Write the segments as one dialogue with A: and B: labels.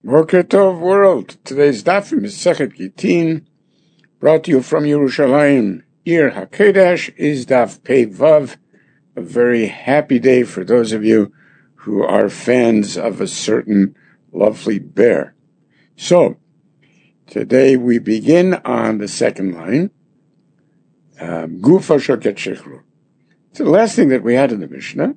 A: Boker Tov world. Today's daf is Masechet Gittin, brought to you from Yerushalayim. Ir HaKodesh is daf Pei Vav. A very happy day for those of you who are fans of a certain lovely bear. So, today we begin on the second line. Gufa Shoket Shechrur. So the last thing that we had in the Mishnah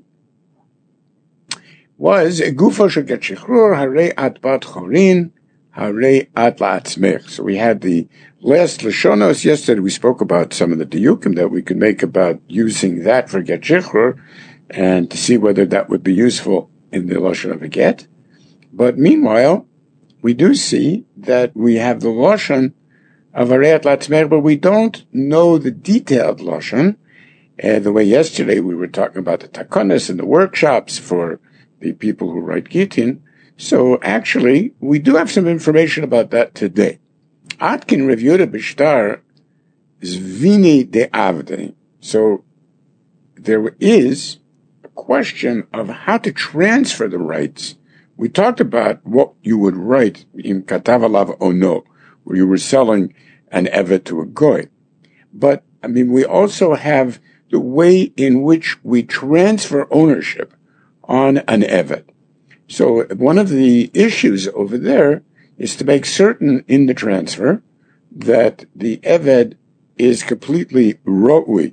A: was Gufa Shoket Shechrur Harei At Bat Chorin Harei At La'atzmech. So we had the last Lashonos. Yesterday we spoke about some of the diyukim that we could make about using that for Get Shechrur and to see whether that would be useful in the Lashon of a get. But meanwhile, we do see that we have the Lashon of Harei At La'atzmech, but we don't know the detailed Lashon. The way yesterday we were talking about the takonos and the workshops for the people who write Gittin. So actually, we do have some information about that today. Atkin reviewed a bishtar zvini de avde. So there is a question of how to transfer the rights. We talked about what you would write in katavalav ono, where you were selling an evet to a goy. But, we also have the way in which we transfer ownership on an evet. So one of the issues over there is to make certain in the transfer that the evet is completely ro'ui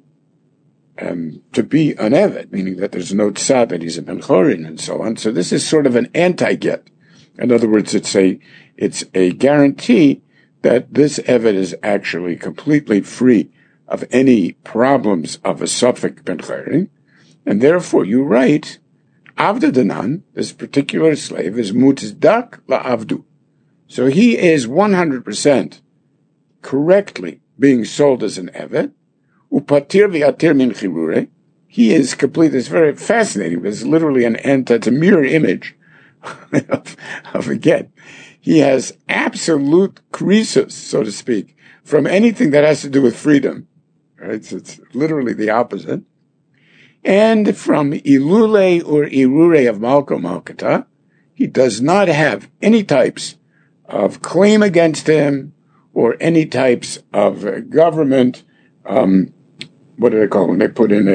A: to be an evet, meaning that there's no tzad, that he's a ben-chorin and so on. So this is sort of an anti-get. In other words, it's a guarantee that this evet is actually completely free of any problems of a safek ben-chorin, and therefore you write Avda Danan, this particular slave, is mutizdak la'avdu. So he is 100% correctly being sold as an evet. Upatir v'atir min chirure. He is complete. It's very fascinating. It's literally it's a mirror image of a get. He has absolute krisus, so to speak, from anything that has to do with freedom. Right? So it's literally the opposite. And from Ilule or Irure of Malko Malkata, he does not have any types of claim against him or any types of government, what do they call it when they put in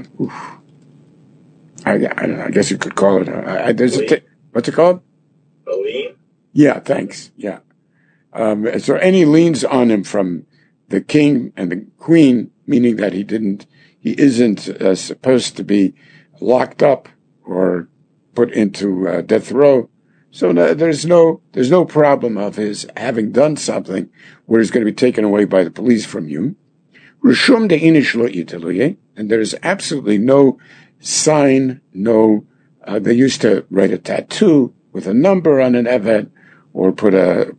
A: I don't know, I guess you could call it, what's it called?
B: A lien?
A: Yeah, thanks, yeah. So any liens on him from the king and the queen, meaning that he isn't supposed to be locked up or put into death row. So there's no problem of his having done something where he's going to be taken away by the police from you. Rishum de inish lo iteluye, and there's absolutely no sign, they used to write a tattoo with a number on an evet or put a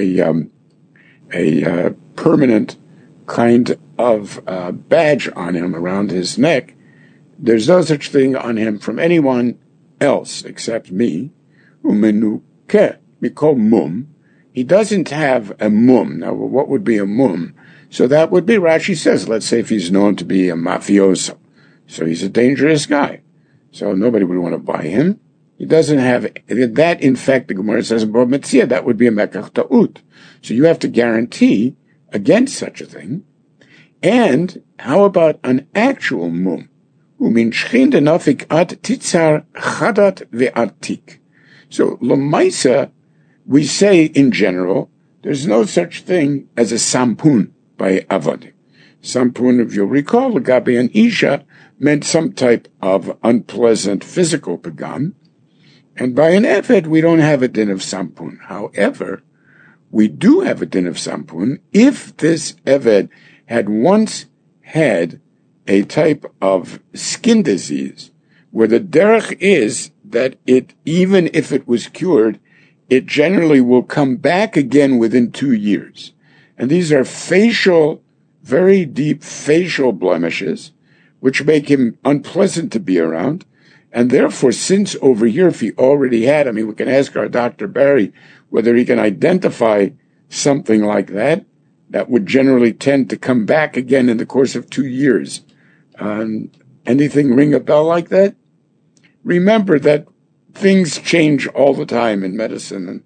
A: permanent kind of badge on him around his neck. There's no such thing on him from anyone else except me. Umenuke mikol mum. He doesn't have a mum. Now, what would be a mum? So that would be, Rashi says, let's say if he's known to be a mafioso. So he's a dangerous guy. So nobody would want to buy him. He doesn't have that. In fact, the Gemara says, that would be a mekach ta'ut. So you have to guarantee against such a thing. And how about an actual mum? Umin shchin denafik at titzar chadat ve'artik. So l'maisa, we say in general, there's no such thing as a sampun by avodim. Sampun, if you'll recall, l'gabe an isha meant some type of unpleasant physical pagam. And by an evet, we don't have a din of sampun. However, we do have a din of sampun if this evet had once had a type of skin disease where the derech is that even if it was cured, it generally will come back again within 2 years. And these are very deep facial blemishes, which make him unpleasant to be around. And therefore, since over here, if he already had, we can ask our Dr. Barry whether he can identify something like that would generally tend to come back again in the course of 2 years. Anything ring a bell like that? Remember that things change all the time in medicine, and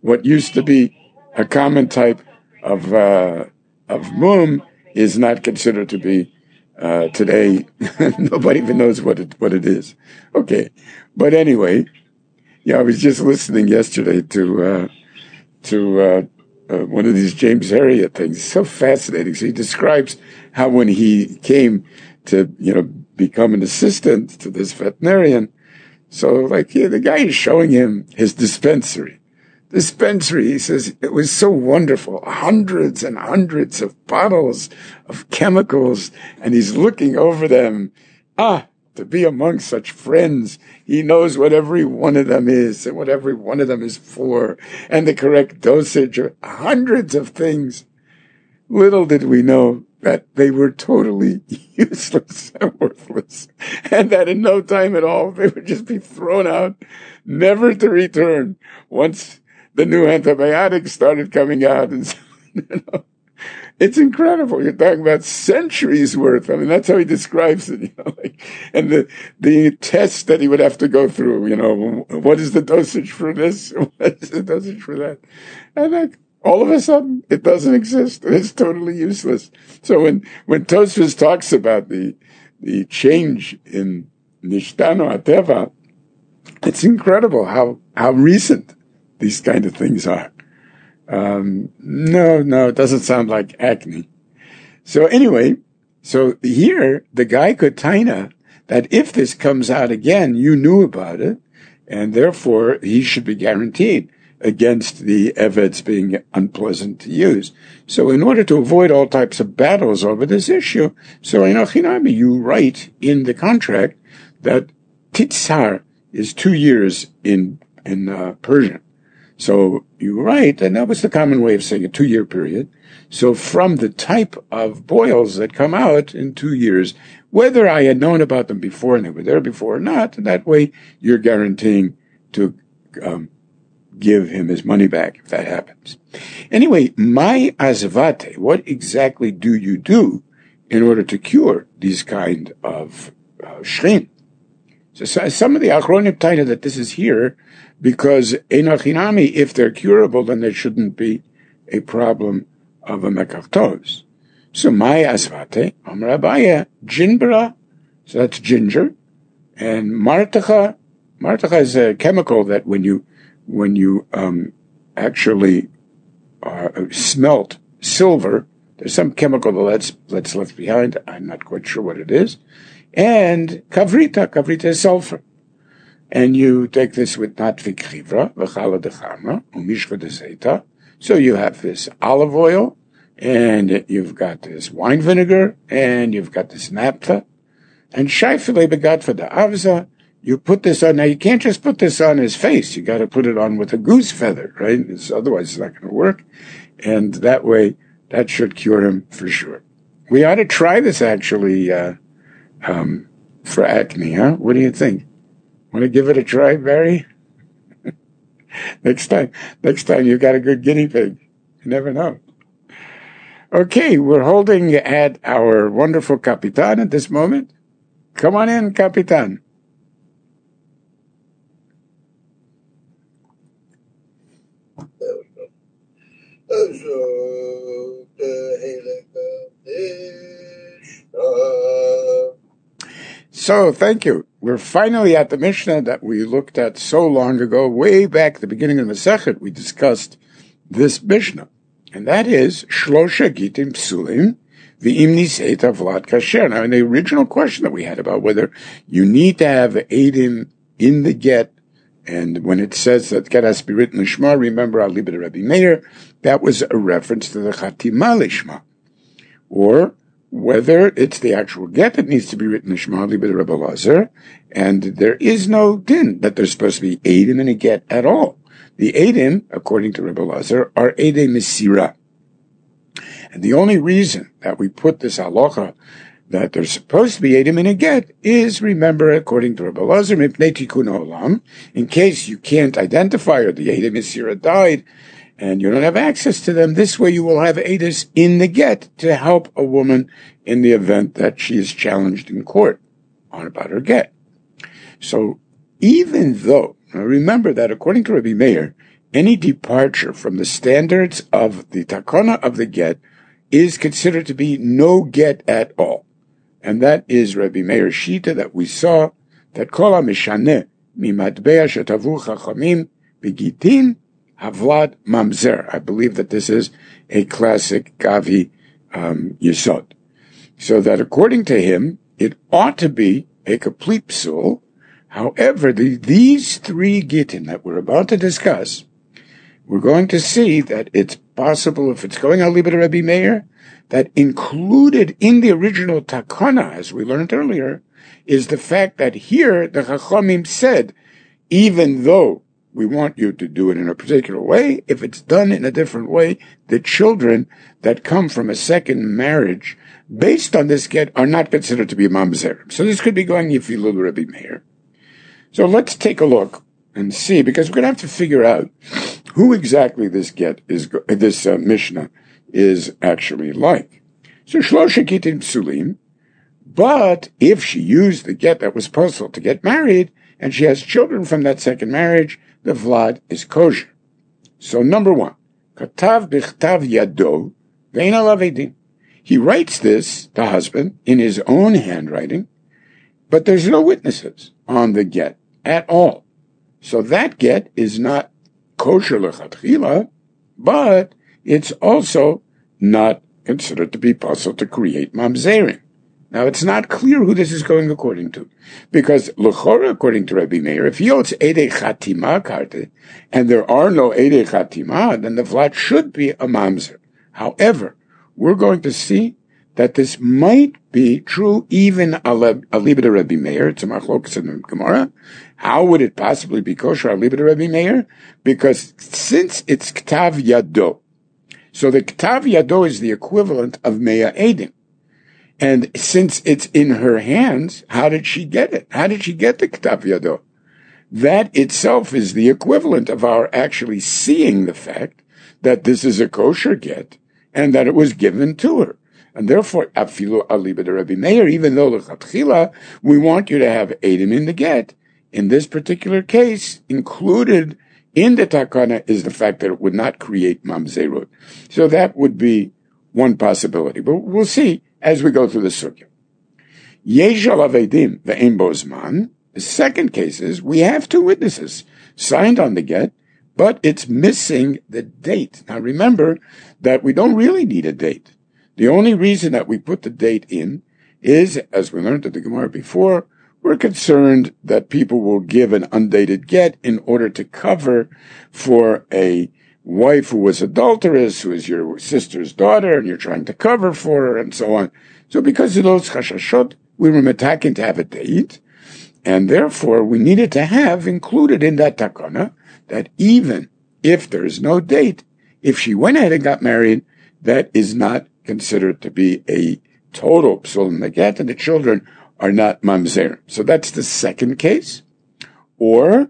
A: what used to be a common type of mum is not considered to be today. Nobody even knows what it is. Okay, but anyway, I was just listening yesterday to one of these James Herriot things. It's so fascinating. So he describes how when he came to become an assistant to this veterinarian, so the guy is showing him his dispensary. He says, it was so wonderful. Hundreds and hundreds of bottles of chemicals, and he's looking over them. To be among such friends, he knows what every one of them is and what every one of them is for, and the correct dosage of hundreds of things. Little did we know that they were totally useless and worthless, and that in no time at all they would just be thrown out, never to return once the new antibiotics started coming out. And it's incredible. You're talking about centuries worth. I mean, that's how he describes it, and the tests that he would have to go through, what is the dosage for this? What is the dosage for that? And all of a sudden, it doesn't exist. It's totally useless. So when Tosfos talks about the change in Nishtano Ateva, it's incredible how recent these kind of things are. No, it doesn't sound like acne. So anyway, here the guy could taina that if this comes out again, you knew about it, and therefore he should be guaranteed against the eveds being unpleasant to use. So in order to avoid all types of battles over this issue, so you write in the contract that titzar is 2 years in Persian. So you write, and that was the common way of saying a 2-year period. So from the type of boils that come out in 2 years, whether I had known about them before and they were there before or not, that way you're guaranteeing to give him his money back if that happens. Anyway, my azvate, what exactly do you do in order to cure these kind of shrim? So some of the achronim taina that this is here, because enochinami, if they're curable, then there shouldn't be a problem of a mekach. So my asvate, Amar Abaye, ginbra, so that's ginger, and martacha. Martacha is a chemical that when you actually smelt silver, there's some chemical that's left behind. I'm not quite sure what it is. And kavrita is sulfur. And you take this with natvik chivra, v'chala dechamra, umishcha deseita. So you have this olive oil, and you've got this wine vinegar, and you've got this naphtha, and shaifile begatva da avza. You put this on. Now you can't just put this on his face. You got to put it on with a goose feather, right? Otherwise it's not going to work. And that way, that should cure him for sure. We ought to try this actually, for acne, huh? What do you think? Want to give it a try, Barry? Next time you've got a good guinea pig. You never know. Okay, we're holding at our wonderful Capitan at this moment. Come on in, Capitan.
B: There we go.
A: So, thank you. We're finally at the Mishnah that we looked at so long ago. Way back at the beginning of the Masechet, we discussed this Mishnah. And that is, Shlosha Gitim Psulim, V'im Niseita Vlad Kasher. Now, in the original question that we had about whether you need to have Eidim in the get, and when it says that get has to be written Lishma, remember, I'll leave it to Rabbi Meir, that was a reference to the Chatima Lishma. Or whether it's the actual get that needs to be written Lishma, leave it to Rabbi Lazar, and there is no din that there's supposed to be Eidim in a get at all. The Eidim, according to Rebbe Lazar, are Eidei Mesira. And the only reason that we put this halacha that there's supposed to be Eidim in a get is, remember, according to Rebbe Lazar, Mipnei Tikkun Olam, in case you can't identify or the Eidei Mesira died and you don't have access to them, this way you will have Eidis in the get to help a woman in the event that she is challenged in court on about her get. So even though, now remember that according to Rabbi Meir, any departure from the standards of the takana of the get is considered to be no get at all. And that is Rabbi Meir Shita that we saw, that kol ha-mishaneh mimatbea shetavu chachamim begitin havlad mamzer. I believe that this is a classic Gavi Yesod. So that according to him, it ought to be a complete psul. However, these three gittin that we're about to discuss, we're going to see that it's possible, if it's going al libed Rabbi Meir, that included in the original takana, as we learned earlier, is the fact that here the Chachamim said, even though we want you to do it in a particular way, if it's done in a different way, the children that come from a second marriage, based on this get, are not considered to be mamzer. So this could be going Yifilul Rabbi Meir. So let's take a look and see, because we're going to have to figure out who exactly this get is, this Mishnah is actually like. So Shlosha Gitin Psulim, but if she used the get that was possible to get married, and she has children from that second marriage, the vlad is kosher. So number one, Katav Bichtav Yado Vein Alav Edin. He writes this, the husband, in his own handwriting, but there's no witnesses on the get at all. So that get is not kosher lechatchila, but it's also not considered to be possible to create mamzerim. Now, it's not clear who this is going according to, because l'chora, according to Rabbi Meir, if he holds edei chatima karte, and there are no edei chatima, then the vlad should be a mamzer. However, we're going to see that this might be true even alibed Rabbi Meir. It's a machlokas in the Gemara. How would it possibly be kosher alibed Rabbi Meir? Because since it's ktav yado, so the ktav yado is the equivalent of mea edim. And since it's in her hands, how did she get it? How did she get the ktav yado? That itself is the equivalent of our actually seeing the fact that this is a kosher get and that it was given to her. And therefore, afilu alibed Rabbi Meir, even though l'chatchila, we want you to have edim in the get, in this particular case, included in the takana is the fact that it would not create mamzerut. So that would be one possibility. But we'll see as we go through the sugya. Yesh alav edim ve'en bo zman. The second case is we have two witnesses signed on the get, but it's missing the date. Now remember that we don't really need a date. The only reason that we put the date in is, as we learned at the Gemara before, we're concerned that people will give an undated get in order to cover for a wife who was adulterous, who is your sister's daughter, and you're trying to cover for her, and so on. So because of those chashashot, we were metakin to have a date, and therefore we needed to have included in that takana that even if there is no date, if she went ahead and got married, that is not considered to be a total psul in the get, and the children are not mamzer. So that's the second case. Or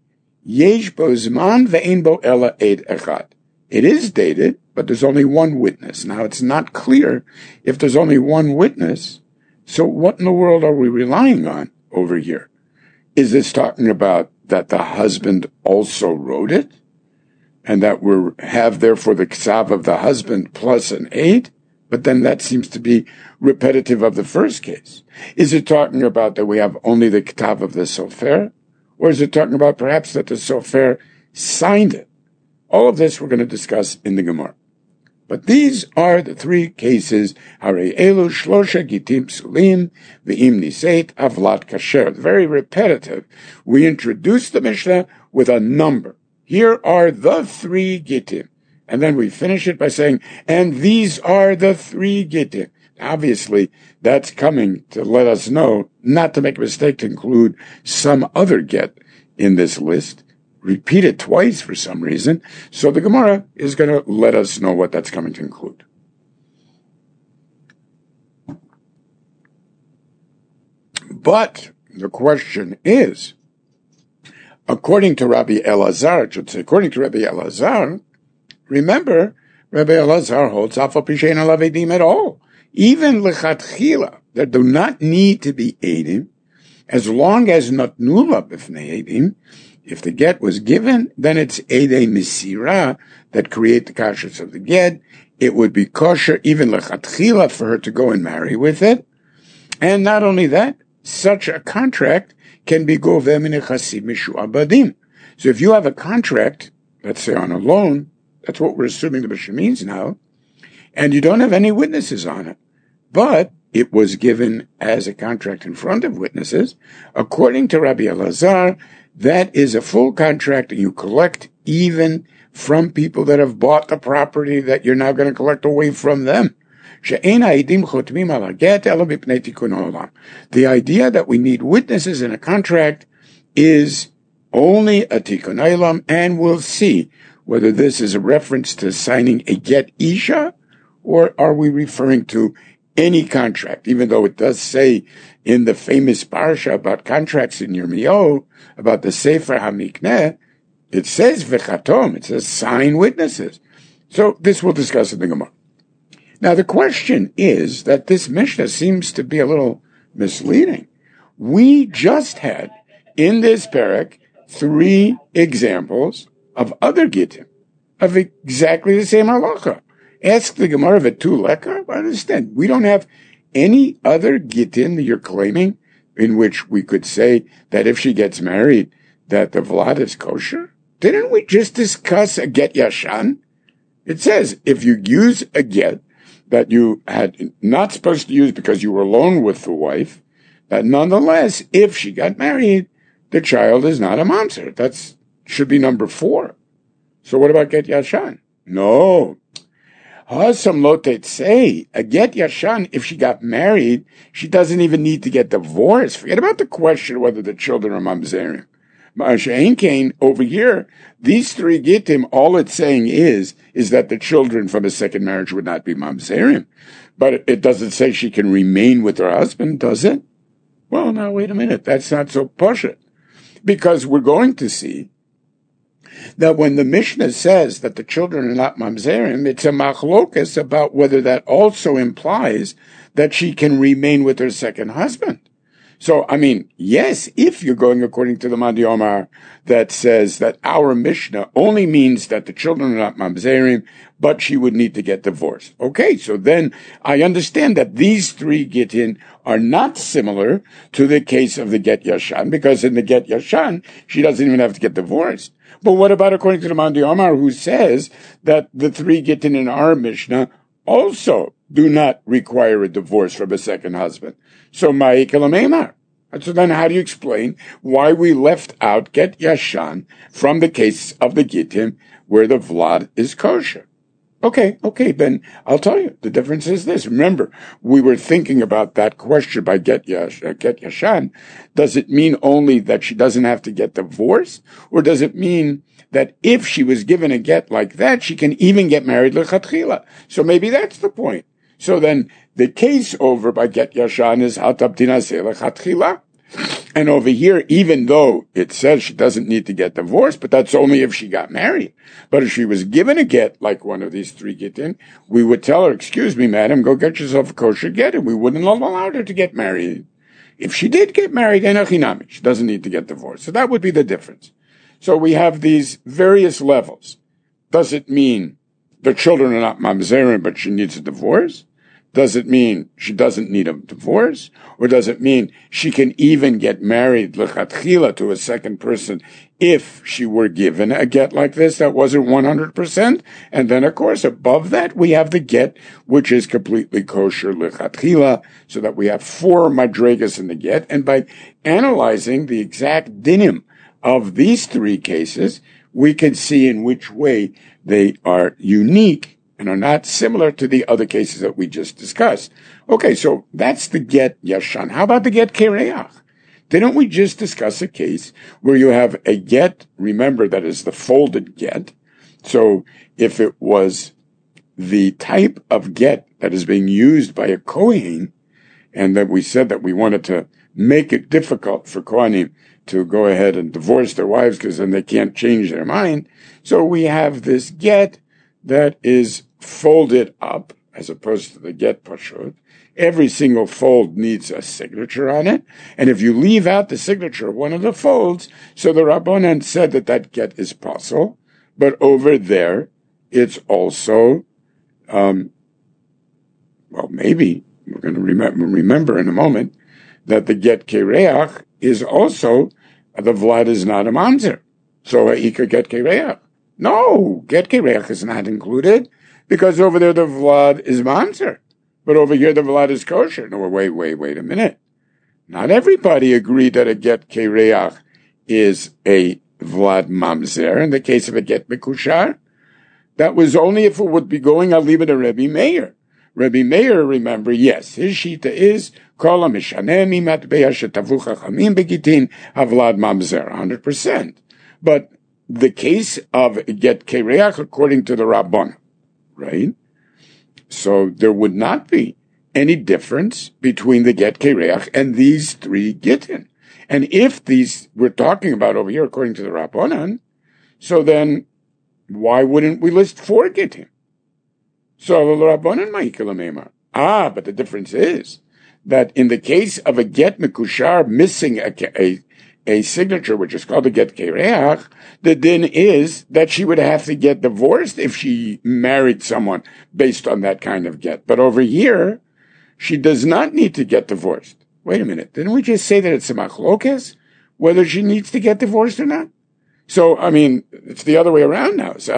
A: yesh bo zman ve'en bo ela ed echad. It is dated, but there's only one witness. Now it's not clear if there's only one witness. So what in the world are we relying on over here? Is this talking about that the husband also wrote it, and that we have therefore the ksav of the husband plus an aid? But then that seems to be repetitive of the first case. Is it talking about that we have only the ktav of the sofer? Or is it talking about perhaps that the sofer signed it? All of this we're going to discuss in the Gemara. But these are the three cases. Harei elu shlosha gitim psulim ve'im niseit avlat kasher. Very repetitive. We introduce the Mishnah with a number. Here are the three gitim. And then we finish it by saying, and these are the three gittin. Obviously, that's coming to let us know not to make a mistake to include some other get in this list. Repeat it twice for some reason. So the Gemara is going to let us know what that's coming to include. But the question is, according to Rabbi Elazar, remember, Rabbi Elazar holds Afal Pishein Alav Edim at all. Even Lechatchila, there do not need to be Edim, as long as Natnula B'fnei Edim If the get was given, then it's Edei Misira that create the kashrus of the get. It would be kosher even lechatchila for her to go and marry with it. And not only that, such a contract can be goveh min nechasim mishu'abadim. So if you have a contract, let's say on a loan, that's what we're assuming the Mishnah means now, and you don't have any witnesses on it, but it was given as a contract in front of witnesses, according to Rabbi Elazar, that is a full contract, and you collect even from people that have bought the property that you're now going to collect away from them. The idea that we need witnesses in a contract is only a tikkun olam, and we'll see whether this is a reference to signing a get isha, or are we referring to any contract, even though it does say in the famous parsha about contracts in Yirmiyahu, about the Sefer HaMikneh, it says v'chatom, it says sign witnesses. So this we'll discuss in the Gemara. Now the question is that this Mishnah seems to be a little misleading. We just had in this parak 3 examples of other gittim, of exactly the same halacha. Ask the Gemara v'tu lekar. I understand. We don't have any other gittin that you're claiming in which we could say that if she gets married, that the vlad is kosher. Didn't we just discuss a get yashan? It says if you use a get that you had not supposed to use because you were alone with the wife, that nonetheless, if she got married, the child is not a mamzer. That should be number 4. So what about get yashan? No. Hasam lotet say, a get yashan, if she got married, she doesn't even need to get divorced. Forget about the question whether the children are mamzerim. Ma'ashein Kain, over here, these 3 gittim, all it's saying is that the children from a second marriage would not be mamzerim. But it doesn't say she can remain with her husband, does it? Well, now wait a minute, that's not so pashut. Because we're going to see that when the Mishnah says that the children are not mamzerim, it's a machlokas about whether that also implies that she can remain with her second husband. So, I mean, yes, if you're going according to the Madi Omar that says that our Mishnah only means that the children are not mamzerim, but she would need to get divorced. Okay, so then I understand that these 3 gittin are not similar to the case of the get yashan, because in the get yashan, she doesn't even have to get divorced. But what about according to the Madi Omar, who says that the 3 gittin in our Mishnah also do not require a divorce from a second husband? So ma'ikelamemar. So then how do you explain why we left out get yashan from the case of the gittim where the vlad is kosher? Okay, then I'll tell you. The difference is this. Remember, we were thinking about that question by get yashan. Does it mean only that she doesn't have to get divorced? Or does it mean that if she was given a get like that, she can even get married lechatchila? So maybe that's the point. So then the case over by get yashan is hatab tinaseh lechatchila. And over here, even though it says she doesn't need to get divorced, but that's only if she got married. But if she was given a get, like one of these 3 gittin, we would tell her, excuse me, madam, go get yourself a kosher get, and we wouldn't have allowed her to get married. If she did get married, enochinami, she doesn't need to get divorced. So that would be the difference. So we have these various levels. Does it mean the children are not mamzerim, but she needs a divorce? Does it mean she doesn't need a divorce? Or does it mean she can even get married lechatchila to a second person if she were given a get like this that wasn't 100%? And then, of course, above that, we have the get, which is completely kosher lechatchila, so that we have 4 madregas in the get. And by analyzing the exact dinim of these 3 cases, we can see in which way they are unique and are not similar to the other cases that we just discussed. Okay, so that's the get yashan. How about the get kereach? Didn't we just discuss a case where you have a get, remember that is the folded get. So if it was the type of get that is being used by a Kohen, and that we said that we wanted to make it difficult for Kohanim to go ahead and divorce their wives because then they can't change their mind. So we have this get that is folded up, as opposed to the get pashut, every single fold needs a signature on it. And if you leave out the signature of one of the folds, so the Rabbanan said that get is possible. But over there, it's also, maybe we're going to remember in a moment that the get kereach is also, the vlad is not a mamzer. So Ika get kereach. No, get kereach is not included because over there the vlad is mamzer. But over here the vlad is kosher. No, wait a minute. Not everybody agreed that a get kereach is a vlad mamzer. In the case of a get mekushar, that was only if it would be going aliba to Rebbe Meir. Rebbe Meir, remember, yes, his shita is kol mishanemi matbeya shetavu chachamim begitin havlad mamzer, 100%. But the case of get kereach, according to the Rabban, right? So there would not be any difference between the get kereach and these three gittin. And if these we're talking about over here, according to the Rabbanan, so then why wouldn't we list 4 gittin? So the Rabbanan ma'ikel meimar. But the difference is that in the case of a get mekushar missing a signature, which is called a get kereach, the din is that she would have to get divorced if she married someone based on that kind of get. But over here, she does not need to get divorced. Wait a minute. Didn't we just say that it's a machlokes, whether she needs to get divorced or not? So, I mean, it's the other way around now. If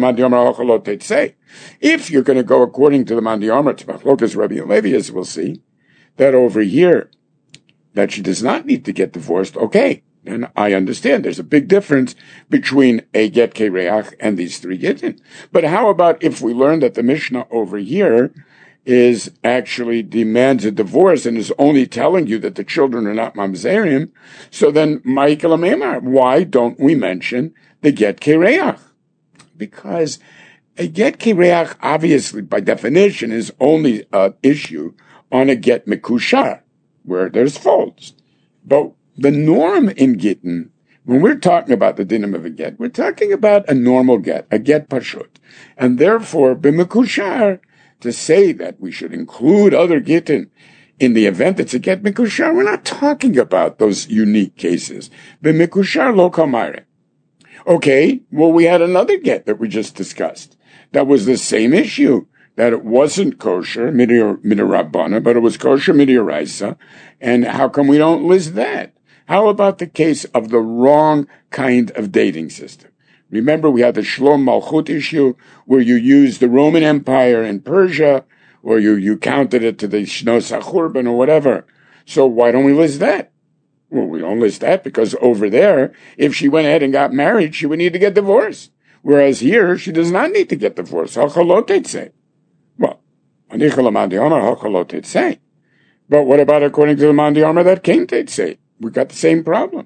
A: you're going to go according to the Mandi Omer, to machlokes Rabbi and Levi, as we'll see, that over here, that she does not need to get divorced, okay, then I understand. There's a big difference between a get kereach and these 3 gittin. But how about if we learn that the Mishnah over here is actually demands a divorce and is only telling you that the children are not mamzerim, so then ma'ikel meimar, why don't we mention the get kereach? Because a get kereach, obviously, by definition, is only an issue on a get mekushar, where there's folds. But the norm in gittin, when we're talking about the dinim of a get, we're talking about a normal get, a get pashut. And therefore, b'mekushar, to say that we should include other gittin in the event it's a get mekushar, we're not talking about those unique cases. B'mekushar lo kamare. Okay, well, we had another get that we just discussed. That was the same issue, that it wasn't kosher, midirabbana, but it was kosher midiraisa. And how come we don't list that? How about the case of the wrong kind of dating system? Remember, we had the Shlom Malchut issue, where you used the Roman Empire in Persia, or you counted it to the Shnos HaChurban or whatever. So why don't we list that? Well, we don't list that because over there, if she went ahead and got married, she would need to get divorced. Whereas here, she does not need to get divorced. Hachalotet. Well, but what about according to the Mandi Omer that came say? We got the same problem.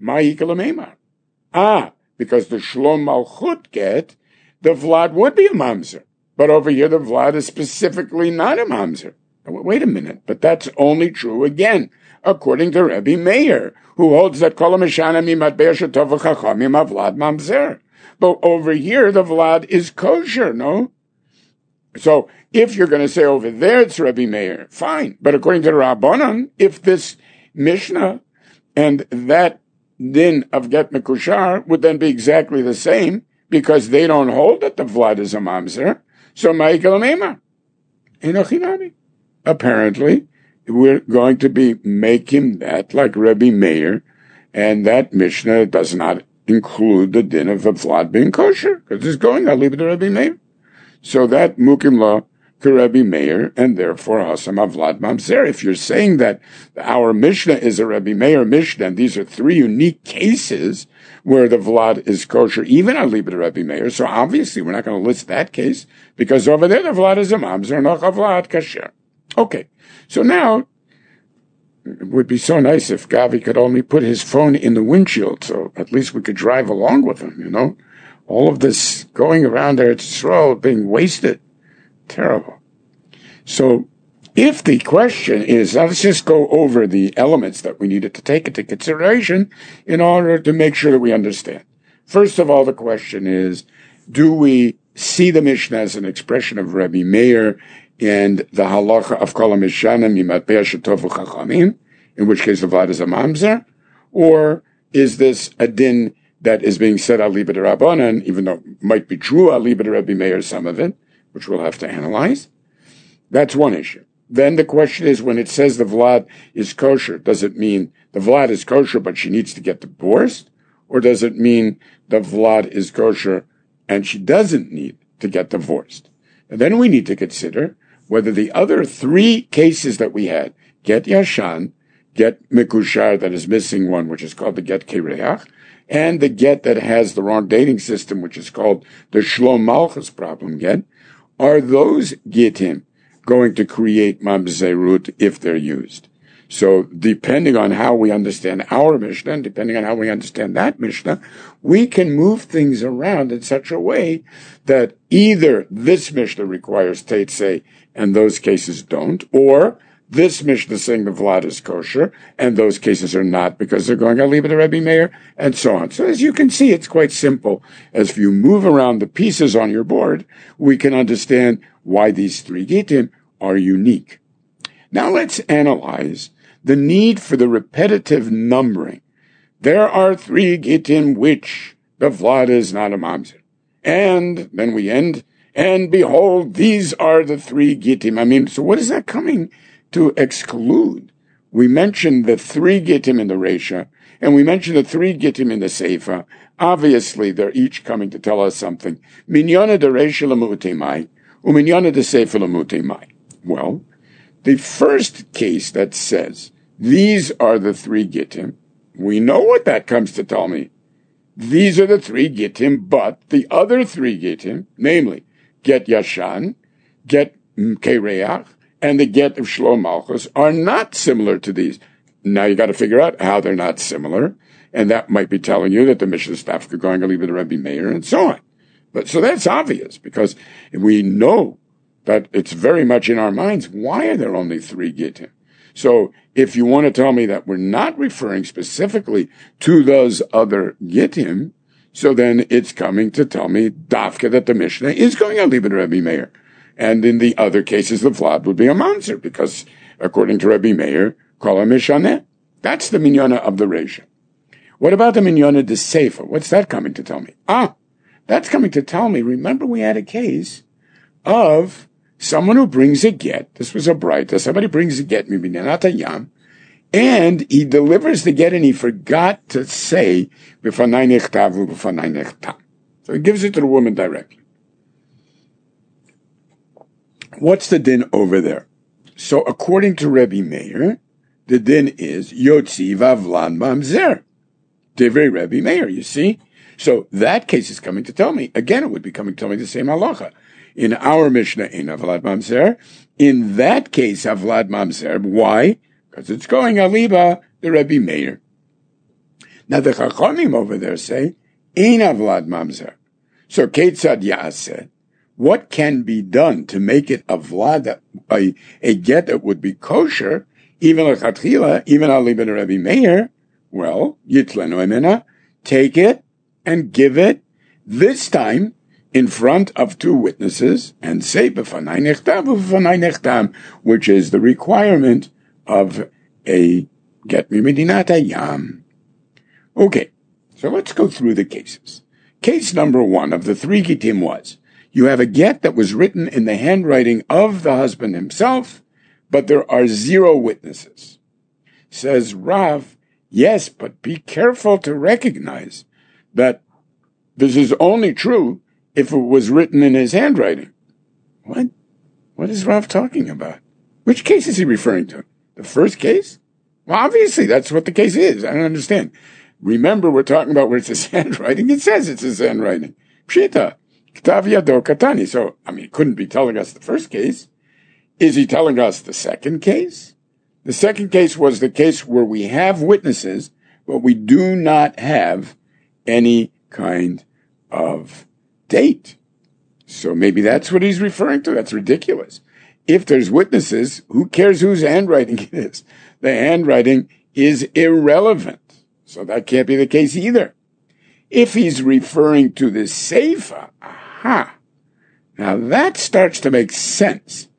A: Because the Shlom Malchut get, the Vlad would be a mamzer. But over here, the Vlad is specifically not a mamzer. Wait a minute, but that's only true, again, according to Rebbe Meir, who holds that Kol HaMishana Mimatbeya Shetov V'Chachamim HaVlad mamzer. But over here, the Vlad is kosher, no? So, if you're going to say over there it's Rebbe Meir, fine. But according to the Rabbanan, if this Mishnah and that din of get mekushar would then be exactly the same because they don't hold that the Vlad is a mamzer. So ma'ikel meimar. Enochinami. Apparently, we're going to be making that like Rebbe Meir, and that Mishnah does not include the din of the Vlad being kosher because it's going, I'll leave it to Rebbe Meir. So that mukim law to Rebbe Meir, and therefore Hasam Vlad Mamzer. If you're saying that our Mishnah is a Rebbe Meir Mishnah, and these are 3 unique cases where the Vlad is kosher, even I'll leave it to Rebbe Meir, so obviously we're not going to list that case, because over there the Vlad is a Mamzer, not a Vlad kasher. Okay, so now, it would be so nice if Gavi could only put his phone in the windshield, so at least we could drive along with him, you know? All of this going around there, it's all being wasted. Terrible. So, if the question is, now let's just go over the elements that we needed to take into consideration in order to make sure that we understand. First of all, the question is, do we see the Mishnah as an expression of Rebbe Meir and the halacha of kol hamishana mimatbeh shetovu chachamim, in which case the vlad is a mamzer, or is this a din that is being said aliba d'Rabbanan, even though it might be true aliba d'Rebbi Meir, some of it, which we'll have to analyze? That's one issue. Then the question is, when it says the vlad is kosher, does it mean the vlad is kosher but she needs to get divorced? Or does it mean the vlad is kosher and she doesn't need to get divorced? And then we need to consider whether the other three cases that we had, get yashan, get mikushar that is missing one, which is called the get kireach, and the get that has the wrong dating system, which is called the shlom malchus problem get, are those gittim going to create mamzerut if they're used? So depending on how we understand our Mishnah, and depending on how we understand that Mishnah, we can move things around in such a way that either this Mishnah requires Teitzei and those cases don't, or this Mishnah saying the Vlad is kosher and those cases are not because they're going aliba d'Rebbi Meir, and so on. So as you can see, it's quite simple. As if you move around the pieces on your board, we can understand why these three gittim are unique. Now let's analyze the need for the repetitive numbering. There are three gittim which the vlad is not a mamzer. And then we end, and behold, these are the three gittim. So what is that coming to exclude? We mentioned the three gittim in the Reisha, and we mentioned the three gittim in the Seifa. Obviously, they're each coming to tell us something. Minyana de Reisha l'mutemai, uminyana de Seifa l'mutemai. Well, the first case that says, these are the three gittim, we know what that comes to tell me. These are the three gittim, but the other three gittim, namely, get yashan, get kereach, and the get of shlom malchus, are not similar to these. Now you got to figure out how they're not similar, and that might be telling you that the Mishnah staff are going to leave it to Rebbe Meir, and so on. But so that's obvious, because we know that it's very much in our minds. Why are there only three gittim? So if you want to tell me that we're not referring specifically to those other gittim, so then it's coming to tell me dafka that the Mishnah is going to leave it to Rebbe Meir. And in the other cases, the vlad would be a mamzer, because according to Rebbe Meir, kol mishaneh. That's the minyana of the Reisha. What about the minyana de Seifa? What's that coming to tell me? That's coming to tell me, remember we had a case of someone who brings a get. This was a braita. Somebody brings a get, mibinyanat yam, and he delivers the get and he forgot to say, b'fanai nechtav u'b'fanai nechtam. So he gives it to the woman directly. What's the din over there? So according to Rebbe Meir, the din is Yotzi vavlan mamzer. Divrei Rebbe Meir, you see? So that case is coming to tell me. Again, it would be coming to tell me the same halacha. In our Mishnah, in Avlad Mamzer. In that case, Avlad Mamzer. Why? Because it's going aliba the Rebbe Meir. Now the Chachamim over there say, in Avlad Mamzer. So Ketzad Yaseh, what can be done to make it Avlad, a get that would be kosher, even Lechatchila, even aliba the Rebbe Meir? Well, Yitlenu Emena, take it and give it, this time, in front of two witnesses, and say b'fanai nechtam b'fanai nechtam, which is the requirement of a get mimedinat hayam. Okay, so let's go through the cases. Case number one of the three gittim was, you have a get that was written in the handwriting of the husband himself, but there are 0 witnesses. Says Rav, yes, but be careful to recognize that this is only true if it was written in his handwriting. What? What is Rav talking about? Which case is he referring to? The first case? Well, obviously, that's what the case is. I don't understand. Remember, we're talking about where it's his handwriting. It says it's his handwriting. Pshita. Ktav yado katani. So, he couldn't be telling us the first case. Is he telling us the second case? The second case was the case where we have witnesses, but we do not have any kind of date. So maybe that's what he's referring to. That's ridiculous. If there's witnesses, who cares whose handwriting it is? The handwriting is irrelevant. So that can't be the case either. If he's referring to the Seifa, now that starts to make sense.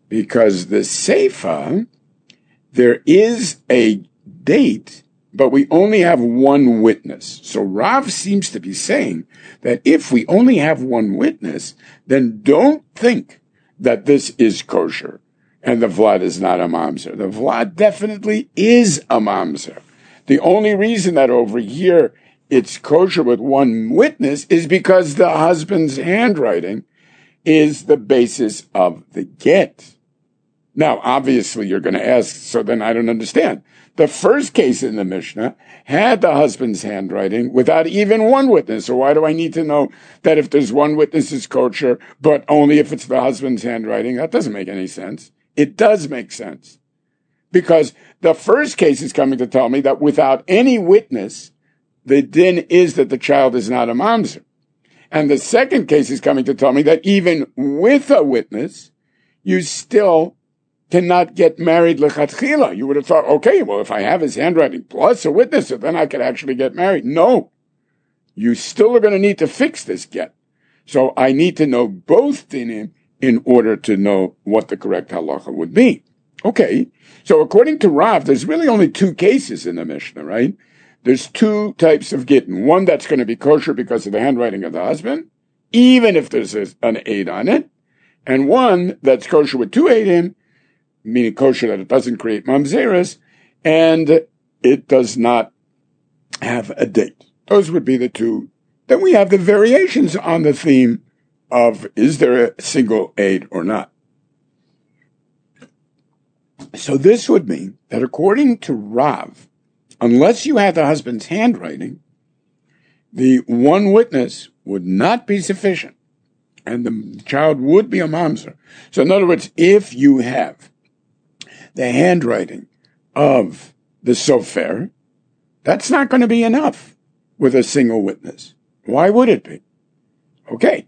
A: because the Seifa, there is a date, but we only have one witness. So Rav seems to be saying that if we only have one witness, then don't think that this is kosher and the Vlad is not a mamzer. The Vlad definitely is a mamzer. The only reason that over here it's kosher with one witness is because the husband's handwriting is the basis of the get. Now, obviously, you're going to ask, so then I don't understand. The first case in the Mishnah had the husband's handwriting without even one witness. So why do I need to know that if there's one witness it's kosher, but only if it's the husband's handwriting? That doesn't make any sense. It does make sense. Because the first case is coming to tell me that without any witness, the din is that the child is not a mamzer. And the second case is coming to tell me that even with a witness, you still cannot get married lechatchila. You would have thought, okay, well, if I have his handwriting plus a witness, then I could actually get married. No. You still are going to need to fix this get. So I need to know both dinim in order to know what the correct halacha would be. Okay. So according to Rav, there's really only two cases in the Mishnah, right? There's two types of gittin. One that's going to be kosher because of the handwriting of the husband, even if there's an aid on it. And one that's kosher with two aidim, meaning kosher that it doesn't create mamzeres, and it does not have a date. Those would be the two. Then we have the variations on the theme of is there a single aid or not. So this would mean that according to Rav, unless you had the husband's handwriting, the one witness would not be sufficient, and the child would be a mamzer. So in other words, if you have the handwriting of the sofer, that's not going to be enough with a single witness. Why would it be? Okay.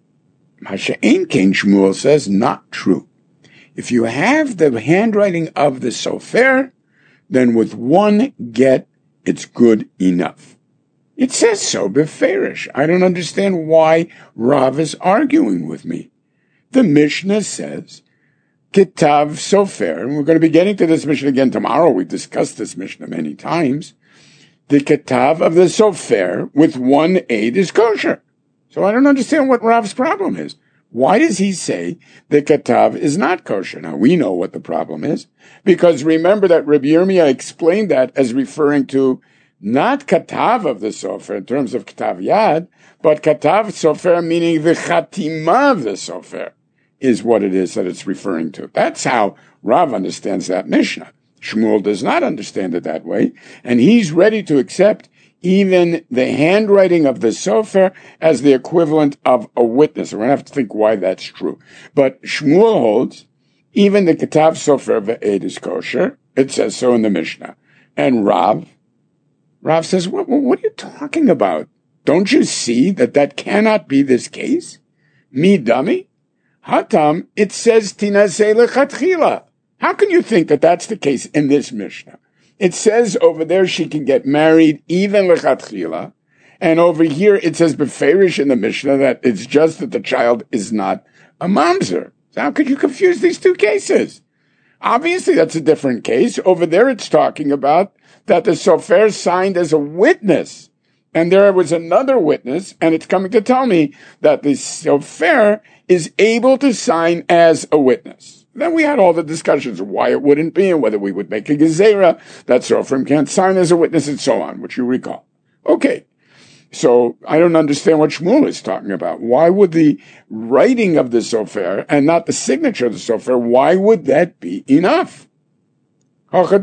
A: Masha'en King Shmuel says, not true. If you have the handwriting of the sofer, then with one get, it's good enough. It says so, beferish. I don't understand why Rav is arguing with me. The Mishnah says, Kitav Sofer, and we're going to be getting to this Mishnah again tomorrow. We discussed this Mishnah many times. The Kitav of the Sofer with one aid is kosher. So I don't understand what Rav's problem is. Why does he say the Katav is not kosher? Now, we know what the problem is, because remember that Rabbi Yirmiyah explained that as referring to not Katav of the Sofer in terms of Katav Yad, but Katav Sofer meaning the Chatima of the Sofer is what it is that it's referring to. That's how Rav understands that Mishnah. Shmuel does not understand it that way, and he's ready to accept even the handwriting of the sofer as the equivalent of a witness. We're going to have to think why that's true. But Shmuel holds, even the Katav Sofer Ve'ed is kosher. It says so in the Mishnah. And Rav says, what are you talking about? Don't you see that cannot be this case? Mi dummy? Hatam, it says Tinaseh lechatchila. How can you think that that's the case in this Mishnah? It says over there she can get married even lechatchila, and over here it says beferish in the Mishnah that it's just that the child is not a mamzer. So how could you confuse these two cases? Obviously that's a different case. Over there it's talking about that the sofer signed as a witness, and there was another witness, and it's coming to tell me that the sofer is able to sign as a witness. Then we had all the discussions of why it wouldn't be and whether we would make a gezerah that Sofrim can't sign as a witness and so on, which you recall. Okay, so I don't understand what Shmuel is talking about. Why would the writing of the Sofer and not the signature of the Sofer, why would that be enough? Whereas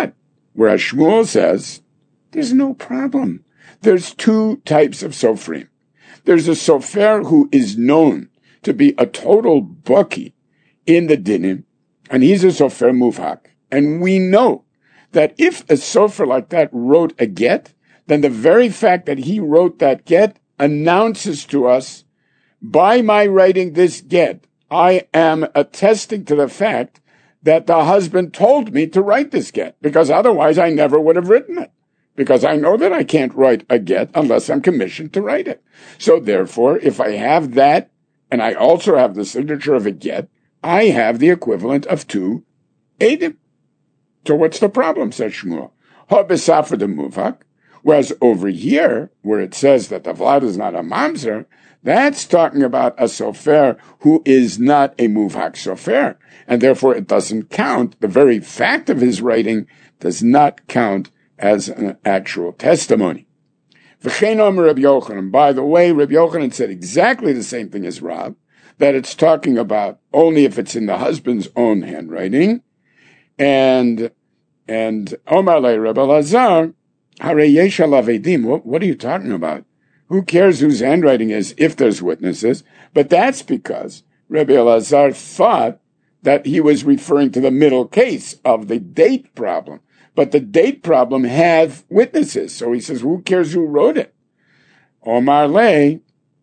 A: Shmuel says, there's no problem. There's two types of Sofrim. There's a Sofer who is known to be a total bucky in the dinim, and he's a sofer muvhak. And we know that if a sofer like that wrote a get, then the very fact that he wrote that get announces to us, by my writing this get, I am attesting to the fact that the husband told me to write this get, because otherwise I never would have written it. Because I know that I can't write a get unless I'm commissioned to write it. So therefore, if I have that, and I also have the signature of a get, I have the equivalent of 2 Edim. So what's the problem, says Shmuel? Ha for the muvak. Whereas over here, where it says that the vlad is not a mamzer, that's talking about a sofer who is not a muvak sofer, and therefore it doesn't count. The very fact of his writing does not count as an actual testimony. V'chein omer Reb Yochanan. By the way, Reb Yochanan said exactly the same thing as Rav, that it's talking about only if it's in the husband's own handwriting, and Omar le Reb Elazar, Hare yesh alav edim. What are you talking about? Who cares whose handwriting is if there's witnesses? But that's because Rabbi Elazar thought that he was referring to the middle case of the date problem. But the date problem had witnesses. So he says, who cares who wrote it? Omar le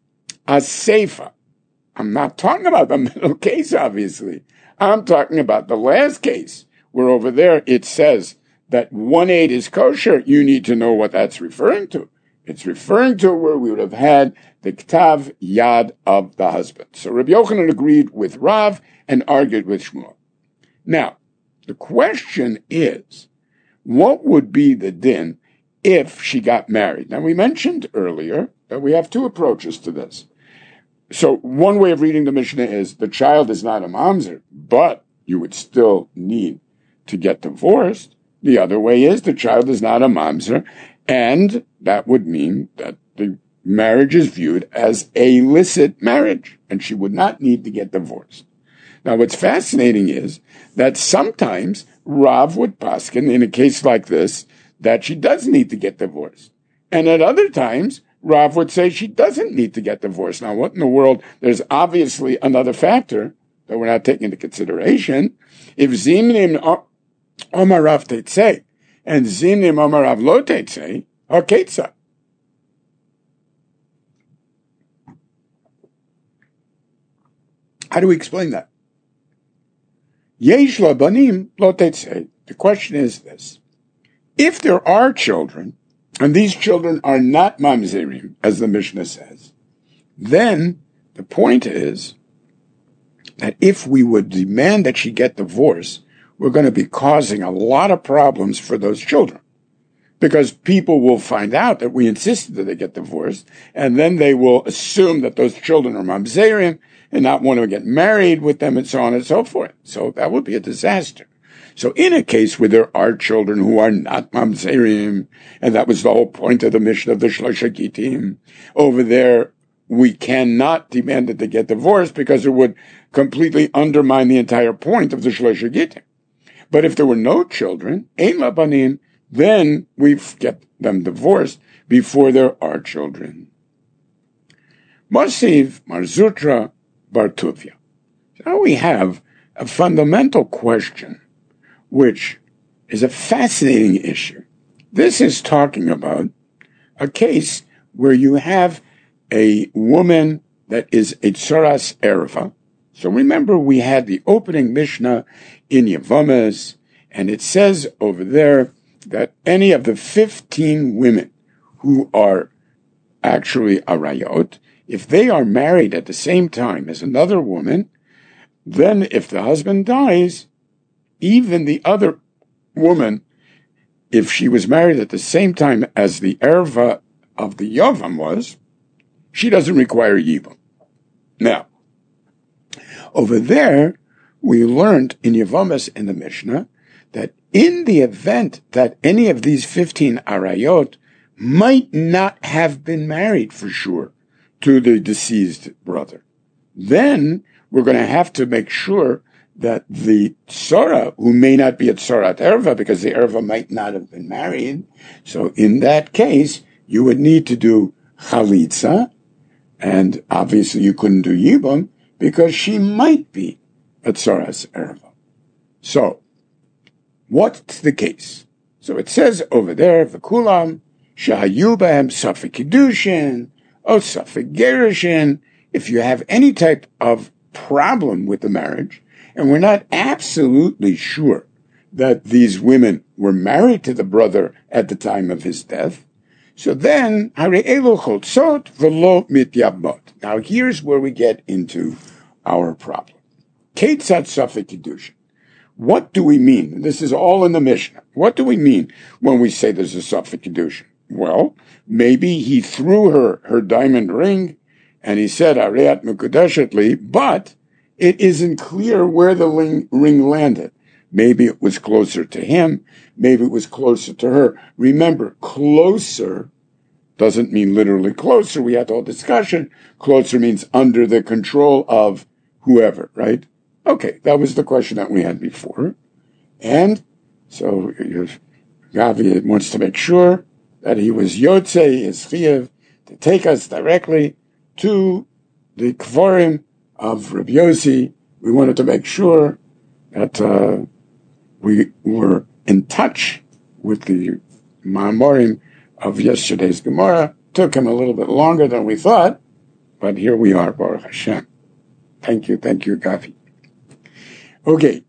A: Aseifa. I'm not talking about the middle case, obviously. I'm talking about the last case, where over there it says that 1/8 is kosher. You need to know what that's referring to. It's referring to where we would have had the ktav yad of the husband. So Rabbi Yochanan agreed with Rav and argued with Shmuel. Now, the question is, what would be the din if she got married? Now, we mentioned earlier that we have 2 approaches to this. So one way of reading the Mishnah is the child is not a mamzer, but you would still need to get divorced. The other way is the child is not a mamzer, and that would mean that the marriage is viewed as a licit marriage, and she would not need to get divorced. Now, what's fascinating is that sometimes Rav would paskin in a case like this that she does need to get divorced. And at other times, Rav would say she doesn't need to get divorced. Now, what in the world? There's obviously another factor that we're not taking into consideration. If Zimnim Omar Rav Teitzei and Zimnim Omar Rav Lo Teitzei, Haketza. How do we explain that? Yesh Labanim Lo Teitzei. The question is this. If there are children, and these children are not mamzerim, as the Mishnah says, then the point is that if we would demand that she get divorced, we're going to be causing a lot of problems for those children. Because people will find out that we insisted that they get divorced, and then they will assume that those children are mamzerim and not want to get married with them and so on and so forth. So that would be a disaster. So in a case where there are children who are not mamzerim, and that was the whole point of the Mishnah of the Shlosha Gittim, over there we cannot demand that they get divorced because it would completely undermine the entire point of the Shlosha Gittim. But if there were no children, ein labanim, then we get them divorced before there are children. Masiv Mar Zutra bar Tuvia. Now we have a fundamental question, which is a fascinating issue. This is talking about a case where you have a woman that is a tzoras erva. So remember, we had the opening Mishnah in Yevamis, and it says over there that any of the 15 women who are actually arayot, if they are married at the same time as another woman, then if the husband dies, even the other woman, if she was married at the same time as the erva of the yavam was, she doesn't require yibum. Now, over there, we learned in Yevamis in the Mishnah that in the event that any of these 15 arayot might not have been married for sure to the deceased brother, then we're going to have to make sure that the tzora, who may not be a tzorat erva because the erva might not have been married, so in that case, you would need to do chalitza, and obviously you couldn't do yibum because she might be a tzoras erva. So, what's the case? So it says over there, v'kulam shahayu b'hem safek kiddushin, or safek gerushin. If you have any type of problem with the marriage, and we're not absolutely sure that these women were married to the brother at the time of his death, so then, hare elu chotzot v'lo mityabot. Now here's where we get into our problem. Ketzat Safek Kedushin. What do we mean? This is all in the Mishnah. What do we mean when we say there's a Safek Kedushin? Well, maybe he threw her diamond ring, and he said, Areat Mekudeshet li, but it isn't clear where the ring landed. Maybe it was closer to him. Maybe it was closer to her. Remember, closer doesn't mean literally closer. We had the whole discussion. Closer means under the control of whoever, right? Okay, that was the question that we had before. And so Gavi wants to make sure that he was Yotzei, his Chiev, to take us directly to the Kvorim of Rabbi Yossi. We wanted to make sure that we were in touch with the Ma'amorim of yesterday's Gemara. Took him a little bit longer than we thought, but here we are, Baruch Hashem. Thank you, Gavi. Okay,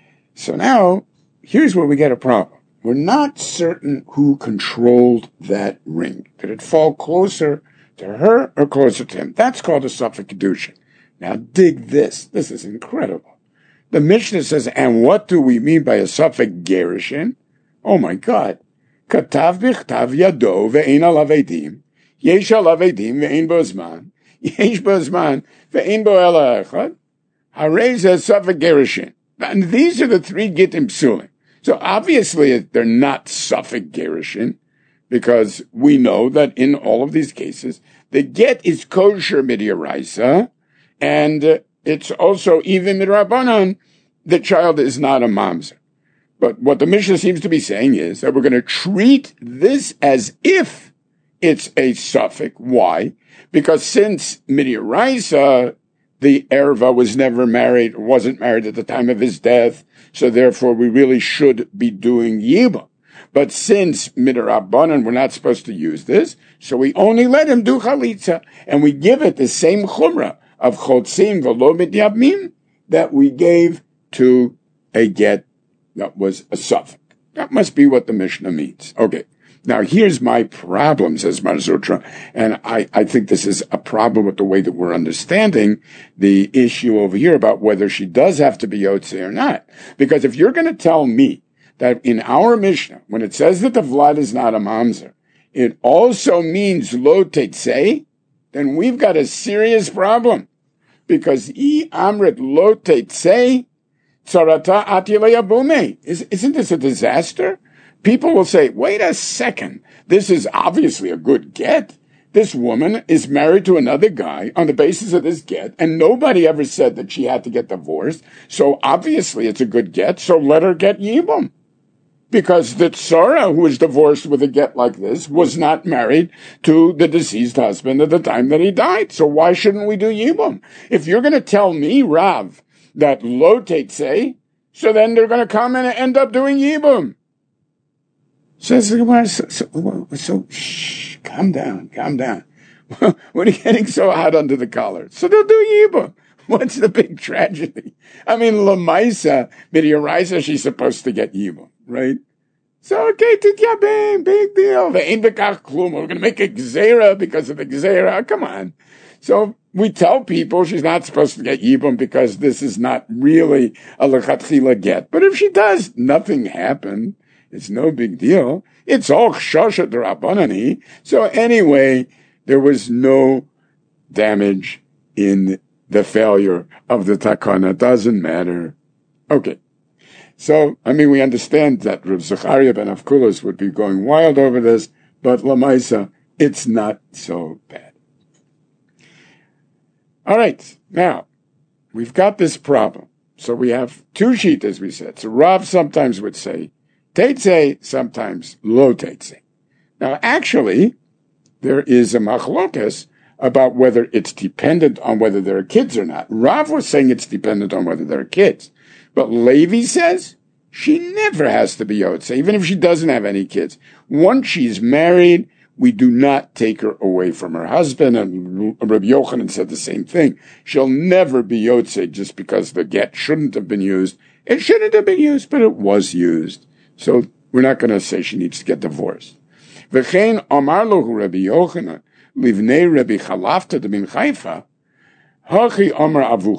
A: so now, here's where we get a problem. We're not certain who controlled that ring. Did it fall closer to her or closer to him? That's called a Safek Kedushin. Now dig this. This is incredible. The Mishnah says, and what do we mean by a Safek Gerushin? Oh my God. Katav bichtav yado ve'ein alav edim. Yesh alav edim ve'ein bo zman. Yesh bo zman ve'ein bo ela echad. Harei zeh Safek Gerushin. And these are the three Gittim Psulim. So obviously they're not Safek Gerushin, because we know that in all of these cases, the get is kosher midiraisa, and it's also even midrabanan, the child is not a mamzer. But what the Mishnah seems to be saying is that we're going to treat this as if it's a Safek. Why? Because since midiraisa, the Erva was never married, wasn't married at the time of his death, so therefore we really should be doing Yibum. But since Midrabanan, we're not supposed to use this, so we only let him do Chalitza, and we give it the same Chumrah of Chotzim V'lo Midyabmin that we gave to a get that was a Safek. That must be what the Mishnah means. Okay. Now, here's my problem, says Mar Zutra, and I think this is a problem with the way that we're understanding the issue over here about whether she does have to be Yotzei or not. Because if you're going to tell me that in our Mishnah, when it says that the Vlad is not a Mamzer, it also means Lo Tetzei, then we've got a serious problem. Because I Amrit Lo Tetzei, Tzarata Atile Yabume. Isn't this a disaster? People will say, wait a second, this is obviously a good get. This woman is married to another guy on the basis of this get, and nobody ever said that she had to get divorced, so obviously it's a good get, so let her get Yibum. Because the Tzara, who was divorced with a get like this, was not married to the deceased husband at the time that he died, so why shouldn't we do Yibum? If you're going to tell me, Rav, that Lo Tetzei, so then they're going to come and end up doing Yibum. Says the Gemara, so shh, calm down. What are you getting so hot under the collar? So they'll do Yibum. What's the big tragedy? I mean, Lamaisa, Midiaraisa, she's supposed to get Yibum, right? So, okay, Tityabim, big deal. We're going to make a Gzera because of the Gzera. Come on. So we tell people she's not supposed to get Yibum because this is not really a Lechatchila get. But if she does, nothing happened. It's no big deal. It's all Chshasha D'Rabbanani. So anyway, there was no damage in the failure of the takana. Doesn't matter. Okay. So, we understand that Rav Zechariah ben Avkulas would be going wild over this, but Lamaisa, it's not so bad. All right. Now, we've got this problem. So we have two sheet, as we said. So Rav sometimes would say Tetzei, sometimes Lo Tetzei. Now, actually, there is a machlokas about whether it's dependent on whether there are kids or not. Rav was saying it's dependent on whether there are kids. But Levi says she never has to be Yotzei, even if she doesn't have any kids. Once she's married, we do not take her away from her husband. And Rabbi Yochanan said the same thing. She'll never be Yotzei just because the get shouldn't have been used. It shouldn't have been used, but it was used. So we're not going to say she needs to get divorced. V'chein amar lohu Rabbi Yochanan livnei Rabbi Chalafta de bin Chaifa hachi amar avuchon.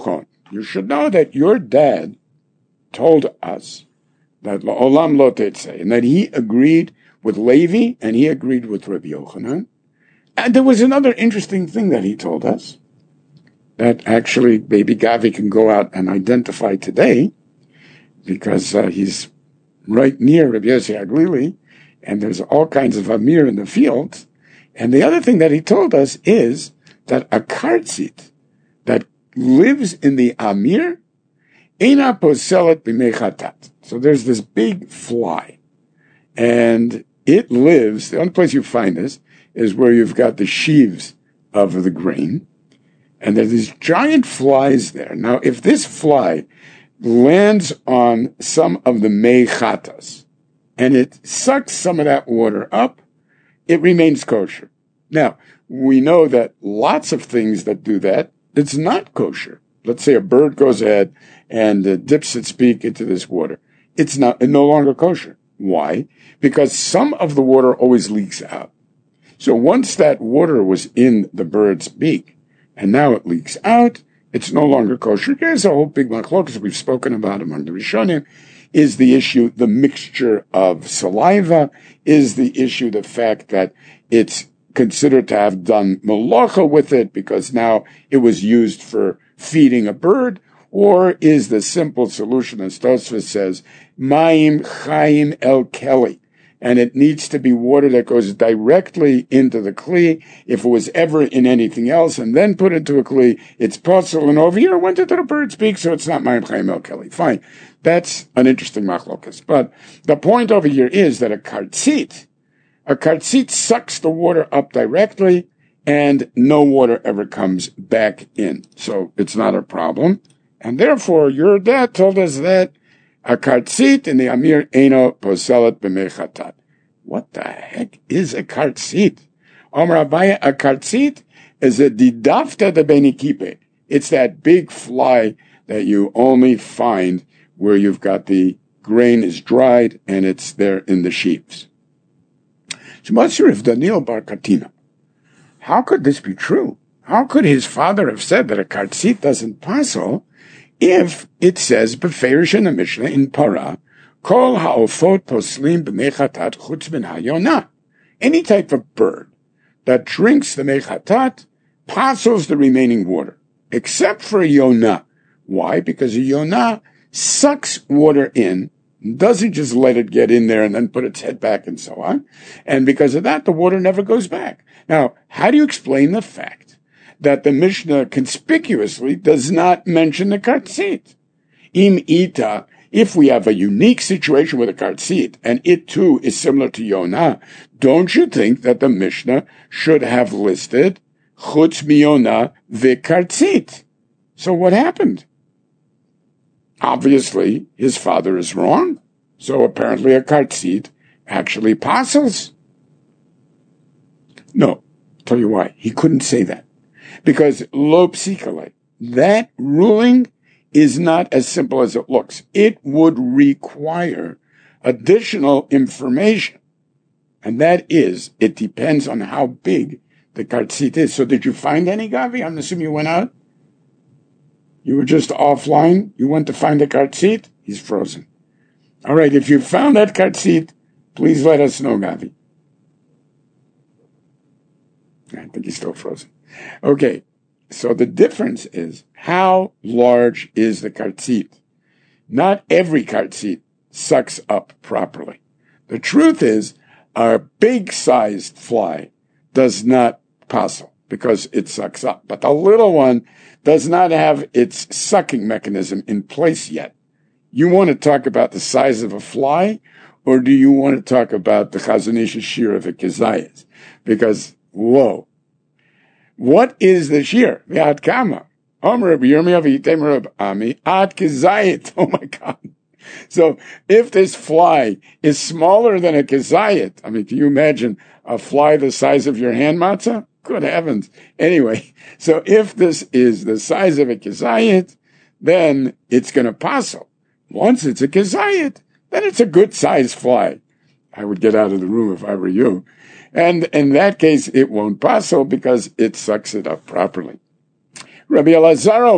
A: you should know that your dad told us that La'olam lo tetzeh, and that he agreed with Levi and he agreed with Rabbi Yochanan. And there was another interesting thing that he told us that actually baby Gavi can go out and identify today because he's right near Rabbi Yossi Aglili, and there's all kinds of Amir in the fields. And the other thing that he told us is that a kartzit that lives in the Amir, eina poselet b'mei chatat. So there's this big fly, and it lives, the only place you find this is where you've got the sheaves of the grain, and there's these giant flies there. Now, if this fly lands on some of the mei chatas, and it sucks some of that water up, it remains kosher. Now, we know that lots of things that do that, it's not kosher. Let's say a bird goes ahead and dips its beak into this water. It's no longer kosher. Why? Because some of the water always leaks out. So once that water was in the bird's beak, and now it leaks out, it's no longer kosher. There's a whole big machlokas we've spoken about among the Rishonim. Is the issue the mixture of saliva? Is the issue the fact that it's considered to have done malacha with it because now it was used for feeding a bird? Or is the simple solution, as Tosfos says, Mayim Chaim El Keli, and it needs to be water that goes directly into the kli. If it was ever in anything else and then put into a kli, it's possible, and over here it went into the bird's beak, so it's not Mayim Chaim El Keli. Fine. That's an interesting machlokas. But the point over here is that a kartzit sucks the water up directly, and no water ever comes back in. So it's not a problem. And therefore, your dad told us that a kartzit in the Amir Eino Poselet B'mei Chatat. What the heck is a kartzit? Omer Abaye, a kartzit is a didafta de benikipe. It's that big fly that you only find where you've got the grain is dried and it's there in the sheaves. So Matzir Daniel Bar Katina. How could this be true? How could his father have said that a kartzit doesn't passel if it says beferish in the Mishnah in Parah, kol ha'ofot poslim b'mei chatat chutz min ha'yonah? Any type of bird that drinks the mei chatat passels the remaining water, except for a yonah. Why? Because a yonah sucks water in, doesn't just let it get in there and then put its head back and so on. And because of that, the water never goes back. Now, how do you explain the fact that the Mishnah conspicuously does not mention the kartzit? Im ita, if we have a unique situation with a kartzit, and it too is similar to Yonah, don't you think that the Mishnah should have listed chutz mi Yonah ve'kartzit? So what happened? Obviously, his father is wrong. So apparently a kartzit actually passels. No, tell you why. He couldn't say that. Because lo psikale, that ruling is not as simple as it looks. It would require additional information. And that is, it depends on how big the kartzit is. So did you find any, Gavi? I'm assuming you went out. You were just offline. You went to find the kartzit. He's frozen. All right, if you found that kartzit, please let us know, Gavi. I think he's still frozen. Okay, so the difference is how large is the kartzit? Not every kartzit sucks up properly. The truth is, a big-sized fly does not passel because it sucks up. But the little one does not have its sucking mechanism in place yet. You want to talk about the size of a fly, or do you want to talk about the Chazon Ish's shir of a kezayis? Because, whoa. What is the shir? V'ad kama. Omer Rabbi Yirmiyah v'yitem Rabbi Ami ad kezayit. Oh my God. So if this fly is smaller than a kezayit, I mean, can you imagine a fly the size of your hand matzah? Good heavens. Anyway, so if this is the size of a kezayit, then it's going to passel. Once it's a kezayit, then it's a good sized fly. I would get out of the room if I were you. And in that case, it won't passel because it sucks it up properly. Rabbi Elazar Omer,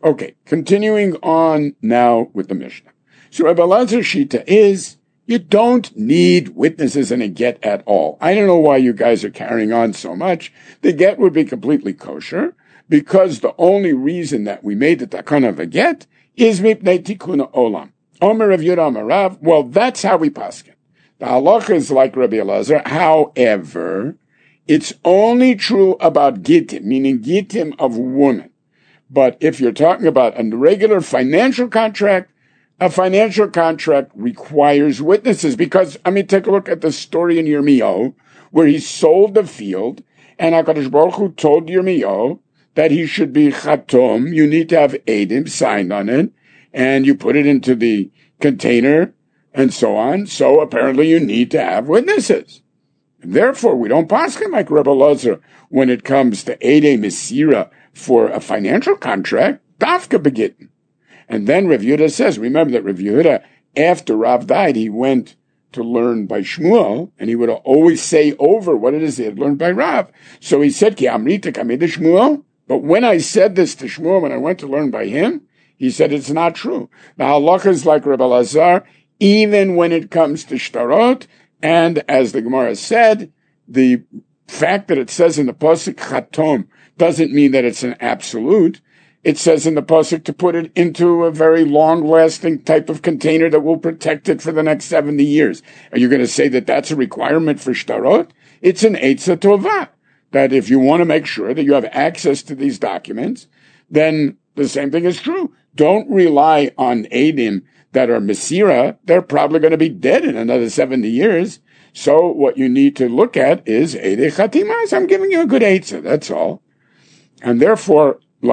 A: Okay, continuing on now with the Mishnah. So Rebbe Elazar's shita is, you don't need witnesses in a get at all. I don't know why you guys are carrying on so much. The get would be completely kosher, because the only reason that we made the takana of a get is mipnei tikuna olam. Omer Rav Yehuda Amar Rav, well, that's how we paskin. The halacha is like Rabbi Elazar. However, it's only true about gittim, meaning gittim of woman. But if you're talking about a regular financial contract, a financial contract requires witnesses, because, take a look at the story in Yirmiyahu, where he sold the field, and HaKadosh Baruch Hu told Yirmiyahu that he should be chatom. You need to have Eidim signed on it, and you put it into the container, and so on. So apparently you need to have witnesses. And therefore, we don't paskin like Rebbe Elazar when it comes to Eidei Mesira for a financial contract, dafka begitten. And then Rav Yehuda says, remember that Rav Yehuda, after Rav died, he went to learn by Shmuel, and he would always say over what it is he had learned by Rav. So he said, Ki amrita kamei de Shmuel. But when I said this to Shmuel, when I went to learn by him, he said it's not true. The halacha is like Rebbe Elazar, even when it comes to shtarot, and as the Gemara said, the fact that it says in the pasuk chatom doesn't mean that it's an absolute. It says in the pasuk to put it into a very long-lasting type of container that will protect it for the next 70 years. Are you going to say that that's a requirement for shtarot? It's an eitzah tovah, that if you want to make sure that you have access to these documents, then the same thing is true. Don't rely on eidim that are mesira. They're probably going to be dead in another 70 years. So what you need to look at is eidei chatimas. I'm giving you a good eitzah, that's all. And therefore, the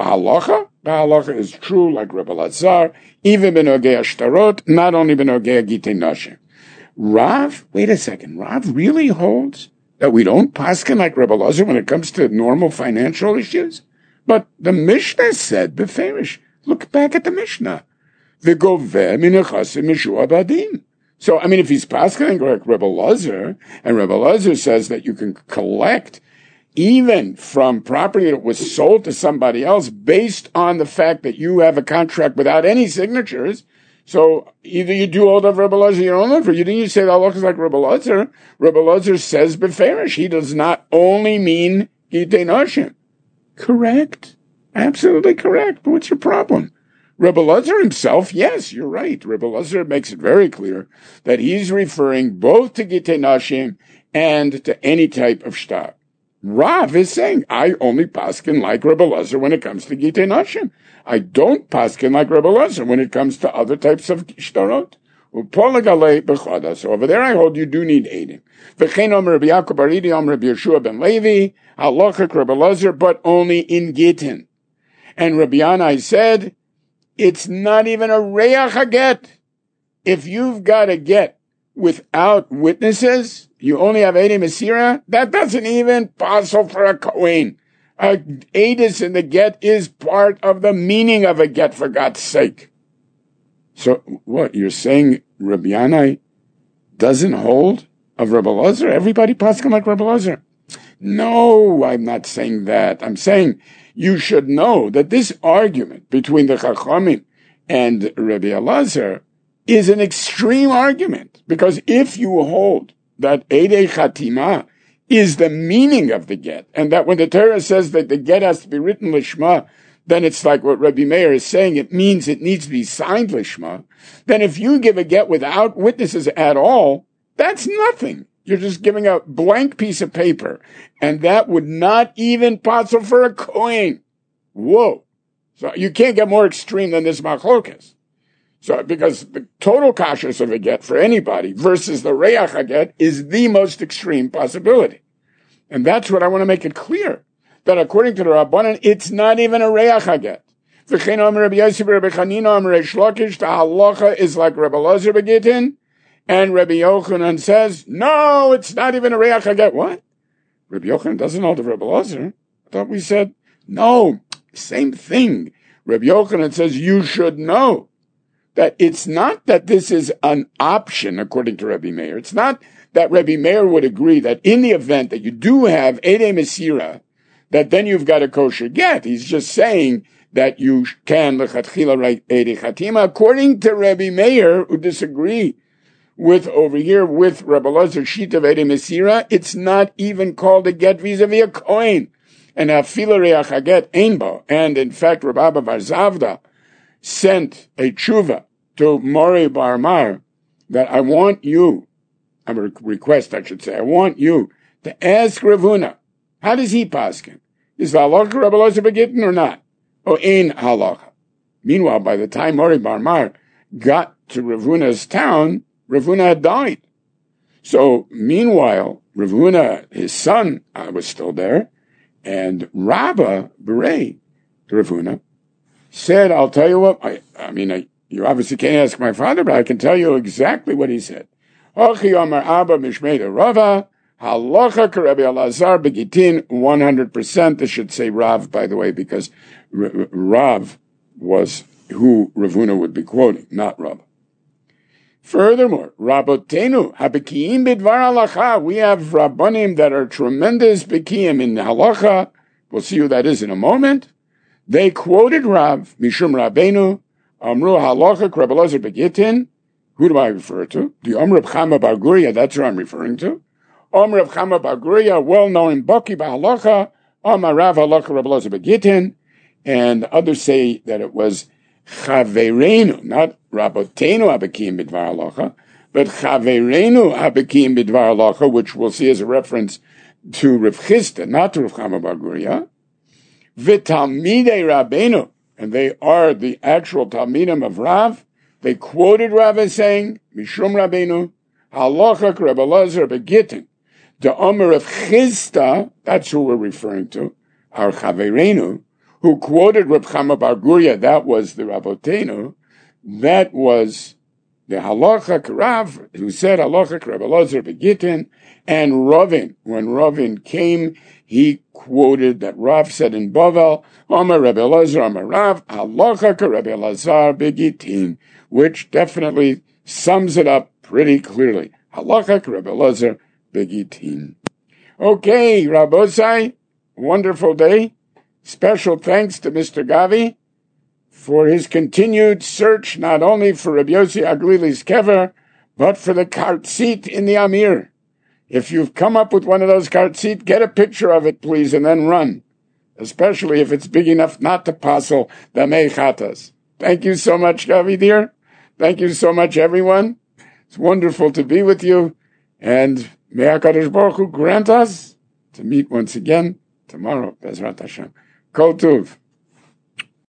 A: halacha is true like Rebbe Elazar, even b'nogei shtarot, not only b'nogei gitei nashim. Rav, wait a second, Rav really holds that we don't paskin like Rebbe Elazar when it comes to normal financial issues? But the Mishnah said, beferish, look back at the Mishnah. V'goveh minechasim mishua badim. So, if he's paskin like Rebbe Elazar, and Rebbe Elazar says that you can collect even from property that was sold to somebody else based on the fact that you have a contract without any signatures. So either you do all of Rebbe Elazar, you don't live for you. Didn't you say that halacha is like Rebbe Elazar? Rebbe Elazar says beferish. He does not only mean gitei nashim. Correct. Absolutely correct. But what's your problem? Rebbe Elazar himself, yes, you're right. Rebbe Elazar makes it very clear that he's referring both to gitei nashim and to any type of shtar. Rav is saying, I only paskin like Rebbe Elazar when it comes to gitei nashim. I don't paskin like Rebbe Elazar when it comes to other types of shtarot. So over there I hold you do need eidim. V'chein omer Rabbi Yaakov Aridi omer Rabbi Yeshua ben Levi, halachak Rebbe Elazar, but only in gittin. And Rabbi Yanai said, it's not even a reach haget. If you've got a get without witnesses, you only have Eidei Mesira, that doesn't even possible for a Kohen. Eidus in the get is part of the meaning of a get, for God's sake. So what, you're saying Rabbi Yanai doesn't hold of Rebbe Elazar? Everybody paskin like Rebbe Elazar? No, I'm not saying that. I'm saying you should know that this argument between the Chachamim and Rabbi Elazar is an extreme argument, because if you hold that Eidei Chatima is the meaning of the get, and that when the Torah says that the get has to be written lishma, then it's like what Rabbi Meir is saying, it means it needs to be signed lishma. Then if you give a get without witnesses at all, that's nothing. You're just giving a blank piece of paper, and that would not even possible for a Kohen. Whoa. So you can't get more extreme than this machlokas. So, because the total kashrus of a get for anybody versus the reach haget is the most extreme possibility. And that's what I want to make it clear, that according to the Rabbanan, it's not even a reach haget. V'chein omer Rabbi Yosef Rabbi Chanina omer Reish Lakish, the halacha is like Rebbe Elazar begitin, and Rabbi Yochanan says, no, it's not even a reach haget. What? Rabbi Yochanan doesn't hold of Rebbe Elazar. I thought we said, no, same thing. Rabbi Yochanan says, you should know that it's not that this is an option, according to Rabbi Meir. It's not that Rabbi Meir would agree that in the event that you do have Eidei Mesira, that then you've got a kosher get. He's just saying that you can lechatchila write Eidei Chatima. According to Rabbi Meir, who disagree with over here with Rabbi Elazar Shita of Eidei Mesira, it's not even called a get vis-a-vis a kohen. And afila reach haget ein bo. And in fact, Rabbi Abba bar Zavda sent a tshuva to Mori Bar Mar that I want you, I request I should say, I want you to ask Rav Huna, how does he paskin? Is the halacha Rabbi Elazar begitin or not? Or ein halacha? Meanwhile, by the time Mori Bar Mar got to Rav Huna's town, Rav Huna had died. So meanwhile, Rav Huna, his son, was still there, and Rabba Berei, Rav Huna, said, I'll tell you what, you obviously can't ask my father, but I can tell you exactly what he said. Ochi Omar Abba Mishmeida Rava, Halacha K'Rebbe Elazar Begitin, 100%. This should say Rav, by the way, because Rav was who Rav Huna would be quoting, not Rav. Furthermore, Rabotenu Habekiim Bidvar Halacha. We have Rabbanim that are tremendous Bekiim in Halacha. We'll see who that is in a moment. They quoted Rav, Mishum Rabbeinu, Amru Halacha K'Rebbe Elazar Begitin. Who do I refer to? The Omer of Chama Bar Guria, that's who I'm referring to. Omer of Chama Bar Guria, well-known Baki B'Halacha, Omer Rav Halacha Rebbe Elazar Begitin, and others say that it was Chavereinu, not Rabotenu Habekim Bidvar Halacha, but Chavereinu Habekim Bidvar Halacha, which we'll see as a reference to Rav Chisda, not to Rav Chama Bar Guria. V'Talmidei Rabbeinu, and they are the actual Talmidim of Rav. They quoted Rav as saying, Mishum Rabbeinu, Halacha Rebbe Elazar Begitin. The Omer of Chisda, that's who we're referring to, our Chavereinu, who quoted Reb Chama Bar Guria, that was the Rabotenu, that was the Halacha Rav, who said Halacha Rebbe Elazar Begitin, and Ravin, when Ravin came, he quoted that Rav said in Bavel, Omer Rebbe Elazar, Omer Rav, Halacha Rebbe Elazar Begitin, which definitely sums it up pretty clearly. Halacha Rebbe Elazar Begitin. Okay, Rabbosai, wonderful day. Special thanks to Mr. Gavi for his continued search, not only for Rabbi Yossi Aglili's kever, but for the kartzit in the Amir. If you've come up with one of those kartzit, get a picture of it, please, and then run, especially if it's big enough not to passel the meichatas. Thank you so much, Gavi, dear. Thank you so much, everyone. It's wonderful to be with you, and may HaKadosh Baruch Hu grant us to meet once again tomorrow, Bezrat Hashem. Kol Tuv.